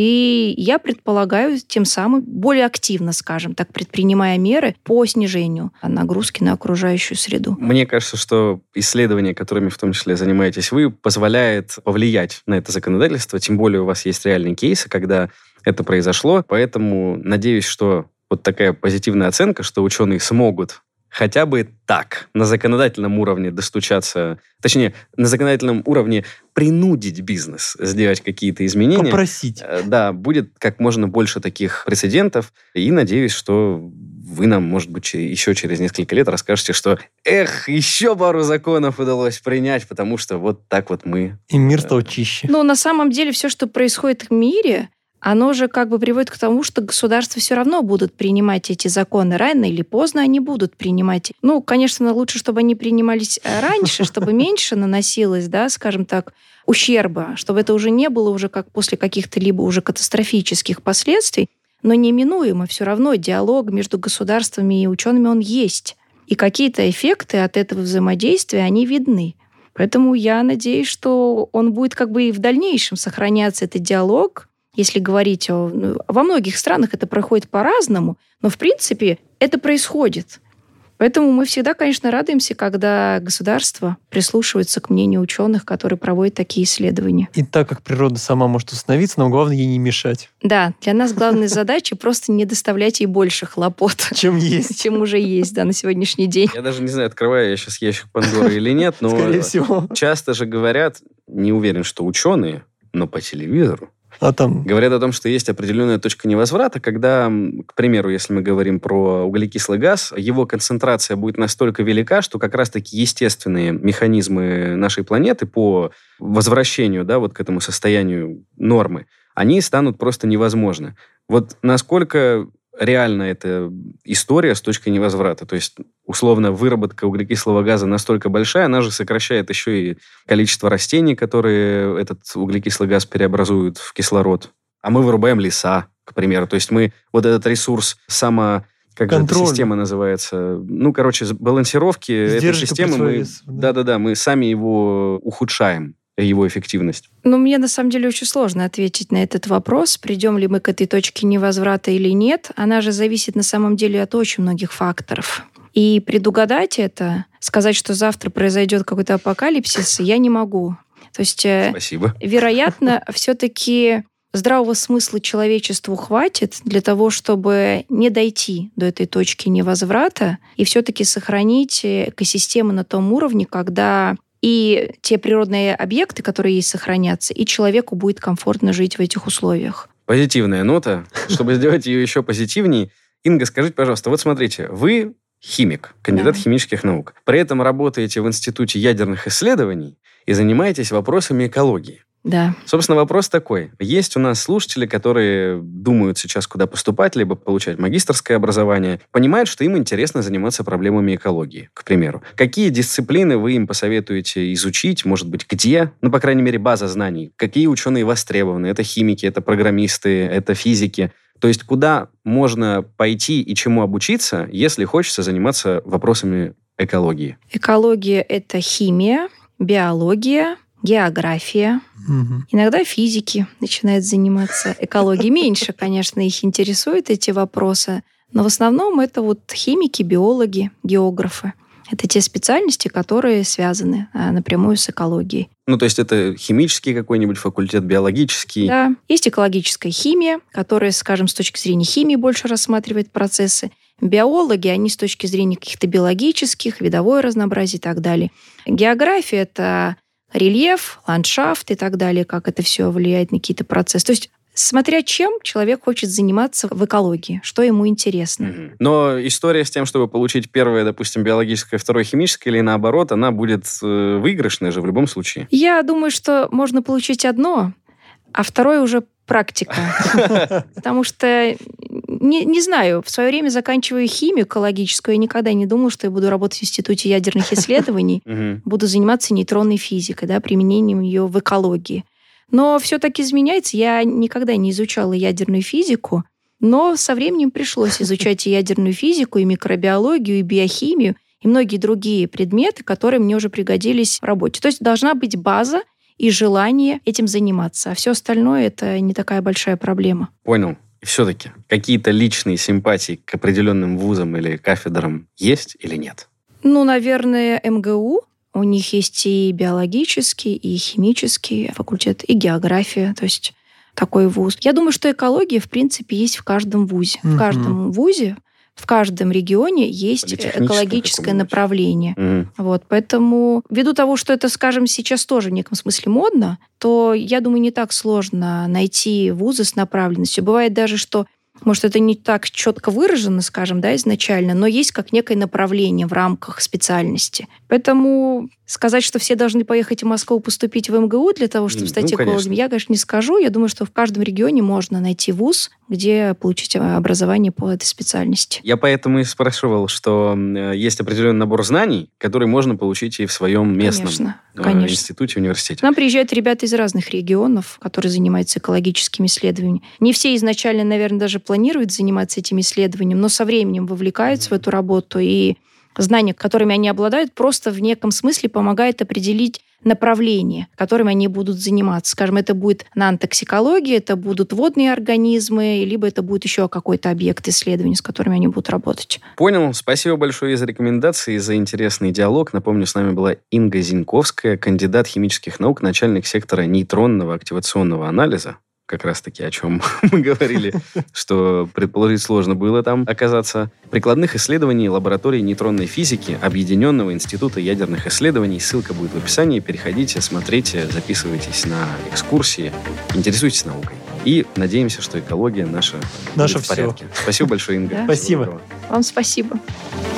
C: и я предполагаю, тем самым более активно, скажем так, предпринимая меры по снижению нагрузки на окружающую среду.
A: Мне кажется, что исследования, которыми в том числе занимаетесь вы, позволяет повлиять на это законодательство, тем более у вас есть реальные кейсы, когда это произошло, поэтому надеюсь, что вот такая позитивная оценка, что ученые смогут хотя бы так, на законодательном уровне достучаться, точнее, на законодательном уровне принудить бизнес сделать какие-то изменения.
B: Попросить.
A: Да, будет как можно больше таких прецедентов. И надеюсь, что вы нам, может быть, еще через несколько лет расскажете, что эх, еще пару законов удалось принять, потому что вот так вот мы...
B: И мир стал чище.
C: Ну, на самом деле, все, что происходит в мире, оно же как бы приводит к тому, что государства все равно будут принимать эти законы. Рано или поздно они будут принимать. Ну, конечно, лучше, чтобы они принимались раньше, чтобы меньше наносилось, да, скажем так, ущерба, чтобы это уже не было уже как после каких-то либо уже катастрофических последствий. Но неминуемо все равно диалог между государствами и учеными, он есть. И какие-то эффекты от этого взаимодействия, они видны. Поэтому я надеюсь, что он будет как бы и в дальнейшем сохраняться, этот диалог. Если говорить о... Ну, во многих странах это проходит по-разному, но, в принципе, это происходит. Поэтому мы всегда, конечно, радуемся, когда государство прислушивается к мнению ученых, которые проводят такие исследования.
B: И так как природа сама может установиться, нам главное ей не мешать.
C: Да, для нас главная задача просто не доставлять ей больше хлопот,
B: чем есть.
C: Чем уже есть, да, на сегодняшний день.
A: Я даже не знаю, открываю я сейчас ящик Пандоры или нет, но
B: Скорее всего.
A: Часто же говорят, не уверен, что ученые, но по телевизору
B: А там...
A: Говорят о том, что есть определенная точка невозврата, когда, к примеру, если мы говорим про углекислый газ, его концентрация будет настолько велика, что как раз-таки естественные механизмы нашей планеты по возвращению, да, вот к этому состоянию нормы, они станут просто невозможны. Вот насколько реально эта история с точкой невозврата? То есть, условно, выработка углекислого газа настолько большая, она же сокращает еще и количество растений, которые этот углекислый газ переобразуют в кислород. А мы вырубаем леса, к примеру. То есть мы вот этот ресурс само... Как же эта система называется? Ну, короче, балансировки этой системы мы... Да-да-да, мы сами его ухудшаем, его эффективность.
C: Ну, мне на самом деле очень сложно ответить на этот вопрос, придем ли мы к этой точке невозврата или нет. Она же зависит на самом деле от очень многих факторов. И предугадать это, сказать, что завтра произойдет какой-то апокалипсис, я не могу. То есть,
A: Спасибо.
C: Вероятно, все-таки здравого смысла человечеству хватит для того, чтобы не дойти до этой точки невозврата и все-таки сохранить экосистему на том уровне, когда и те природные объекты, которые есть, сохранятся, и человеку будет комфортно жить в этих условиях.
A: Позитивная нота. Чтобы сделать ее еще позитивнее, Инга, скажите, пожалуйста, вот смотрите, вы химик, кандидат
C: Да.
A: химических наук, при этом работаете в Институте ядерных исследований и занимаетесь вопросами экологии.
C: Да.
A: Собственно, вопрос такой. Есть у нас слушатели, которые думают сейчас, куда поступать, либо получать магистерское образование, понимают, что им интересно заниматься проблемами экологии, к примеру. Какие дисциплины вы им посоветуете изучить, может быть, где? Ну, по крайней мере, база знаний. Какие ученые востребованы? Это химики, это программисты, это физики. То есть куда можно пойти и чему обучиться, если хочется заниматься вопросами экологии?
C: Экология — это химия, биология, география.
B: Мгм.
C: Иногда физики начинают заниматься экологией. Меньше, конечно, их интересуют эти вопросы, но в основном это вот химики, биологи, географы. Это те специальности, которые связаны а, напрямую с экологией.
A: Ну, то есть это химический какой-нибудь факультет, биологический?
C: Да, есть экологическая химия, которая, скажем, с точки зрения химии больше рассматривает процессы. Биологи, они с точки зрения каких-то биологических, видовое разнообразие и так далее. География — это рельеф, ландшафт и так далее, как это все влияет на какие-то процессы. То есть смотря чем человек хочет заниматься в экологии, что ему интересно.
A: Мгм. Но история с тем, чтобы получить первое, допустим, биологическое, второе химическое, или наоборот, она будет э, выигрышной же в любом случае.
C: Я думаю, что можно получить одно, а второе уже практика. Потому что, не, не знаю, в свое время, заканчивая химию экологическую, я никогда не думала, что я буду работать в Институте ядерных исследований,
A: Мгм.
C: буду заниматься нейтронной физикой, да, применением ее в экологии. Но все так изменяется. Я никогда не изучала ядерную физику, но со временем пришлось изучать и ядерную физику, и микробиологию, и биохимию, и многие другие предметы, которые мне уже пригодились в работе. То есть должна быть база и желание этим заниматься. А все остальное — это не такая большая проблема.
A: Понял. И все-таки какие-то личные симпатии к определенным вузам или кафедрам есть или нет?
C: Ну, наверное, эм гэ у. У них есть и биологический, и химический факультет, и география. То есть такой вуз. Я думаю, что экология, в принципе, есть в каждом вузе.
B: Мгм.
C: В каждом вузе, в каждом регионе есть
A: Политехническом
C: экологическое
A: каком-нибудь.
C: направление.
A: Мгм.
C: Вот, поэтому ввиду того, что это, скажем, сейчас тоже в неком смысле модно, то, я думаю, не так сложно найти вузы с направленностью. Бывает даже, что, может, это не так четко выражено, скажем, да, изначально, но есть как некое направление в рамках специальности. Поэтому сказать, что все должны поехать в Москву поступить в эм гэ у для того, чтобы
A: Ну,
C: стать
A: конечно.
C: экологом, я, конечно, не скажу. Я думаю, что в каждом регионе можно найти вуз, где получить образование по этой специальности.
A: Я поэтому и спрашивал, что э, есть определенный набор знаний, который можно получить и в своем местном
C: Конечно,
A: э,
C: конечно.
A: институте, университете.
C: К нам приезжают ребята из разных регионов, которые занимаются экологическими исследованиями. Не все изначально, наверное, даже планируют заниматься этим исследованием, но со временем вовлекаются в эту работу, и знания, которыми они обладают, просто в неком смысле помогают определить направление, которым они будут заниматься. Скажем, это будет нанотоксикология, это будут водные организмы, либо это будет еще какой-то объект исследования, с которыми они будут работать.
A: Понял. Спасибо большое за рекомендации, за интересный диалог. Напомню, с нами была Инга Зиньковская, кандидат химических наук, начальник сектора нейтронного активационного анализа. Как раз-таки о чем мы говорили, что предположить сложно было там оказаться. Прикладных исследований лаборатории нейтронной физики Объединенного института ядерных исследований. Ссылка будет в описании. Переходите, смотрите, записывайтесь на экскурсии. Интересуйтесь наукой. И надеемся, что экология наша
B: Наше
A: будет в
B: все.
A: порядке. Спасибо большое, Инга.
C: Да.
B: Спасибо.
A: Всего доброго.
C: Вам спасибо.